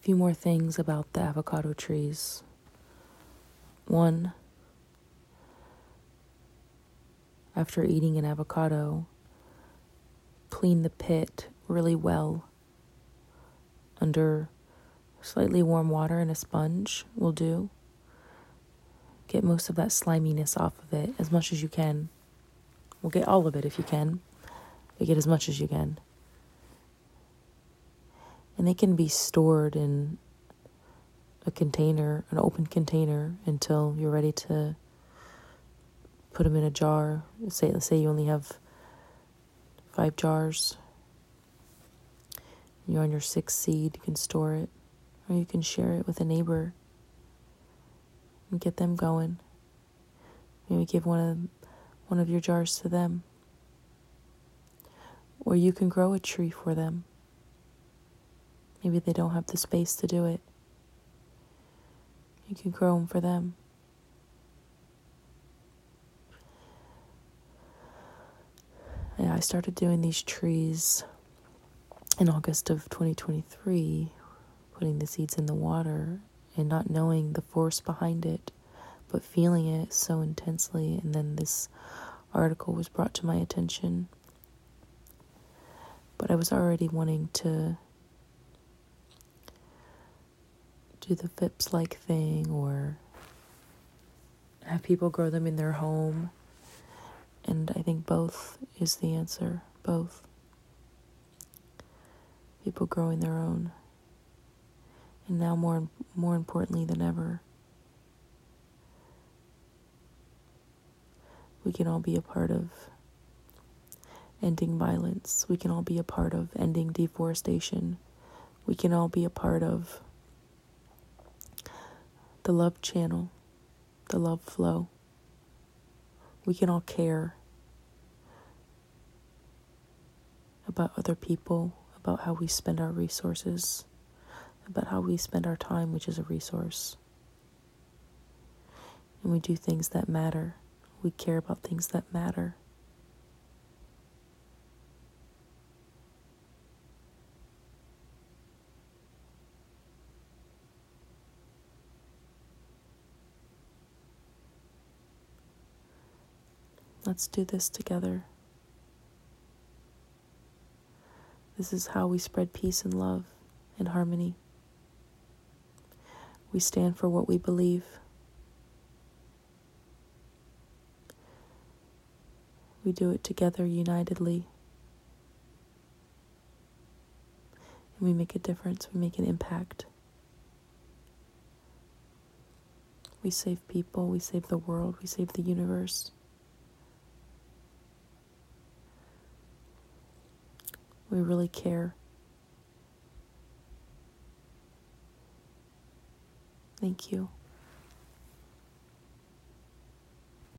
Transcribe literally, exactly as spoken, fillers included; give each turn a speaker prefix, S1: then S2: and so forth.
S1: few more things about the avocado trees. One, after eating an avocado, clean the pit really well under slightly warm water, and a sponge will do. Get most of that sliminess off of it as much as you can. Well, get all of it if you can, but get as much as you can. And they can be stored in a container, an open container, until you're ready to put them in a jar. Say, let's say you only have five jars. You're on your sixth seed, you can store it, or you can share it with a neighbor and get them going. Maybe give one of one of your jars to them. Or you can grow a tree for them. Maybe they don't have the space to do it. You can grow them for them. Yeah, I started doing these trees in August of twenty twenty-three, putting the seeds in the water and not knowing the force behind it, but feeling it so intensely. And then this article was brought to my attention. But I was already wanting to do the F I P S-like thing, or have people grow them in their home. And I think both is the answer. Both. People growing their own. And now more more importantly than ever, we can all be a part of ending violence. We can all be a part of ending deforestation. We can all be a part of the love channel, the love flow. We can all care about other people, about how we spend our resources, about how we spend our time, which is a resource. And we do things that matter. We care about things that matter. Let's do this together. This is how we spread peace and love and harmony. We stand for what we believe. We do it together, unitedly. And we make a difference. We make an impact. We save people. We save the world. We save the universe. We really care. Thank you.